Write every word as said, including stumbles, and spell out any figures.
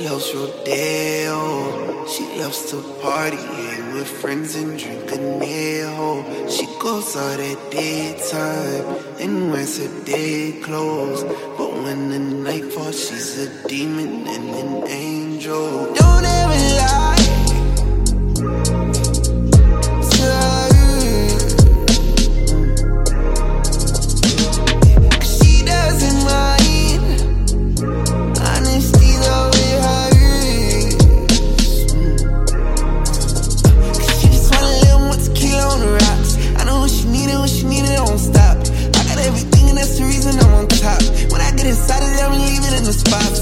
loves rodeo. She loves to party yeah, with friends and drink anejo. She goes out at daytime and wears her day clothes. But when the night falls, she's a demon and an angel. Don't ever lie. Inside of them, leave it in the spot.